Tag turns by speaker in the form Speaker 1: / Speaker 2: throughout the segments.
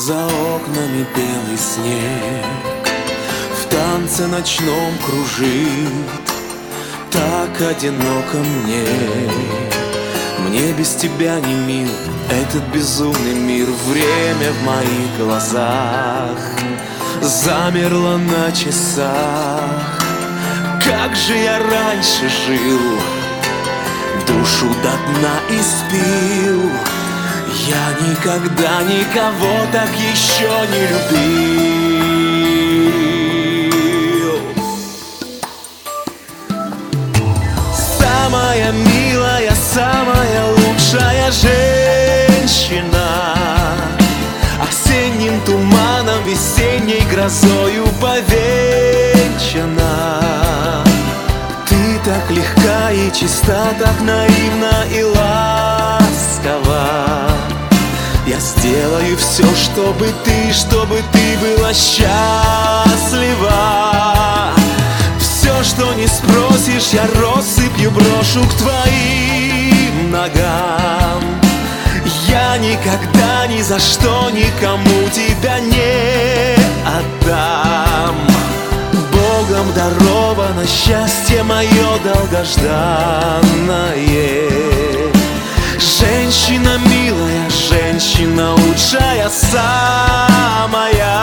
Speaker 1: За окнами белый снег в танце ночном кружит. Так одиноко мне, мне без тебя не мил этот безумный мир. Время в моих глазах замерло на часах. Как же я раньше жил, душу до дна испил. Я никогда никого так еще не любил. Самая милая, самая лучшая женщина, осенним туманом, весенней грозою повенчана. Ты так легка и чиста, так наивна и ласкова. Я сделаю все, чтобы ты была счастлива. Все, что не спросишь, я россыпью брошу к твоим ногам. Я никогда ни за что никому тебя не отдам. Богом даровано счастье мое долгожданное. Женщина милая, женщина лучшая самая.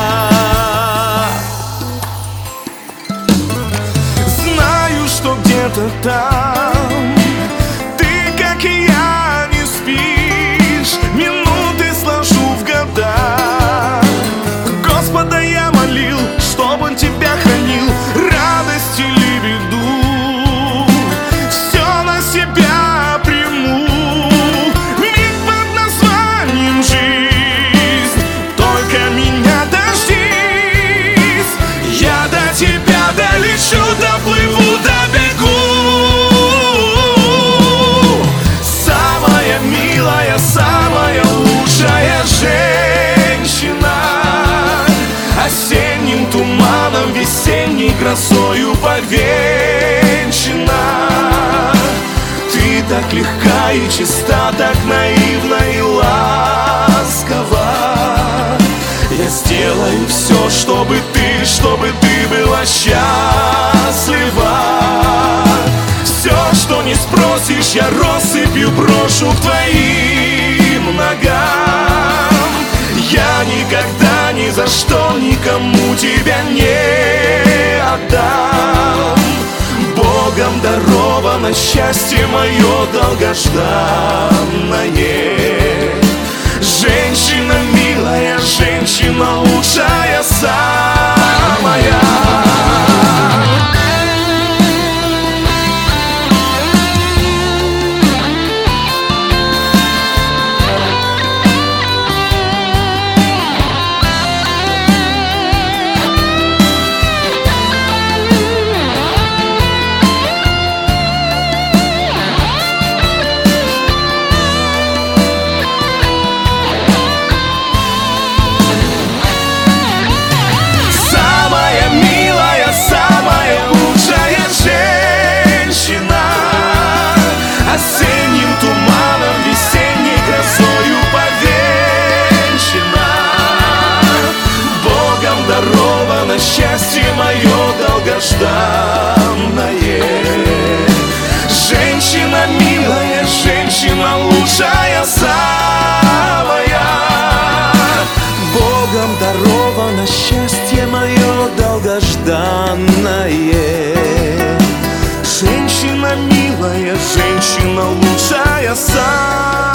Speaker 2: Знаю, что где-то там ты, как и я, не спишь. Минуты сложу в года. Господа я молил, чтоб он тебя хранил, радость или беду. Все на себя приму. Миг под названием жизнь, только меня дождись. Я до тебя долечу, доплыву, добегу. Самая милая, самая лучшая женщина, осенним туманом, весенней грозою повенчана. Ты так легка и чиста, так наивна и ласкова. Я сделаю все, чтобы ты была счастлива. Все, что не спросишь, я россыпью брошу к твоим ногам. Я никогда ни за что никому тебя не отдам. Богом даровано счастье мое долгожданное. Женщина милая, женщина лучшая самая. Осенним туманом, весенней грозою повенчана. Богом даровано счастье мое долгожданное. Женщина милая, женщина лучшая самая.
Speaker 1: Богом даровано счастье мое долгожданное.
Speaker 2: Женщина милая, женщина лучшая самая.